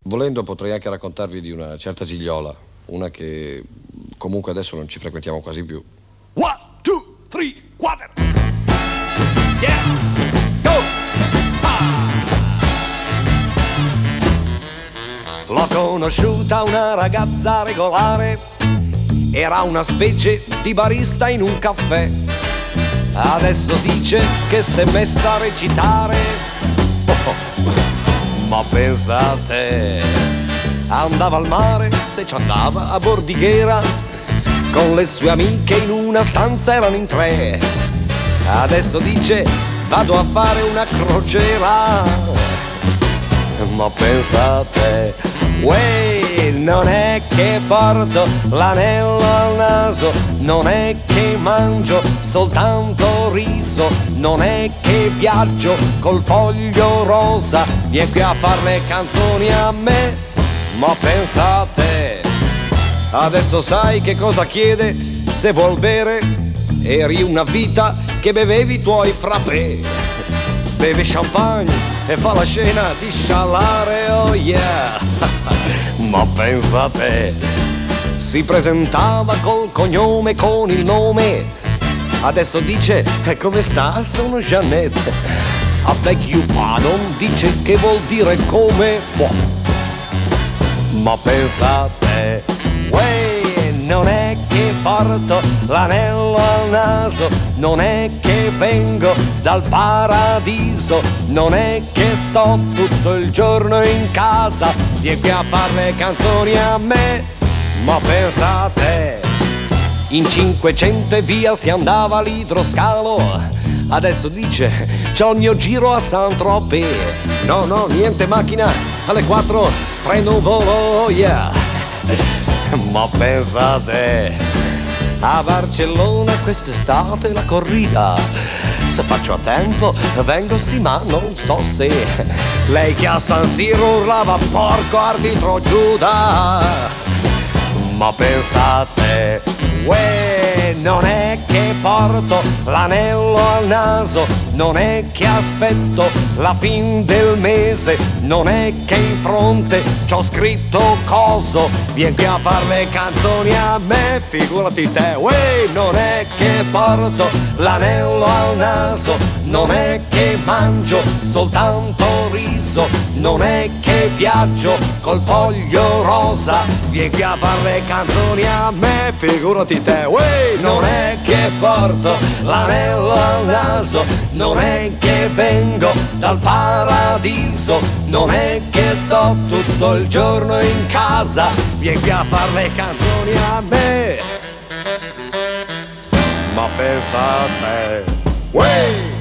Volendo potrei anche raccontarvi di una certa Gigliola, una che comunque adesso non ci frequentiamo quasi più. 1, 2, 3, 4. Yeah, go! L'ho conosciuta una ragazza regolare, era una specie di barista in un caffè. Adesso dice che s'è messa a recitare. Ma pensate, andava al mare, se ci andava a Bordighera, con le sue amiche in una stanza erano in 3. Adesso dice vado a fare una crociera. Ma pensate, uè, non è che porto l'anello al naso, non è che mangio soltanto riso, non è che viaggio col foglio rosa, viene qui a fare le canzoni a me. Ma pensate, adesso sai che cosa chiede se vuol bere? Eri una vita che bevevi i tuoi frappè. Beve champagne e fa la scena di scialare, oh yeah. Ma pensate, si presentava col cognome, con il nome. Adesso dice, come sta? Sono Jeannette. I beg you pardon, dice che vuol dire come. Ma pensate, uè, non è che porto l'anello al naso, non è che vengo dal paradiso, non è che sto tutto il giorno in casa, vieni qui a fare le canzoni a me. Ma pensate, in 500 e via si andava all'idroscalo, adesso dice c'ho il mio giro a Saint-Tropez. No, niente macchina, alle 4 prendo un volo, oh yeah. Ma pensate, a Barcellona quest'estate la corrida, se faccio a tempo vengo sì, ma non so se. Lei che a San Siro urlava porco arbitro Giuda. Ma pensate, uè, non è che porto l'anello al naso, non è che aspetto la fin del mese, non è che in fronte c'ho scritto coso, vieni qui a fare le canzoni a me, figurati te. Uè, non è che porto l'anello al naso, non è che mangio soltanto riso, non è che viaggio col foglio rosa, vieni qui a fare le canzoni a me, figurati te. Uè, non è che porto l'anello al naso, non è che vengo dal paradiso, non è che sto tutto il giorno in casa, vieni qui a fare le canzoni a me. Ma pensate, uè!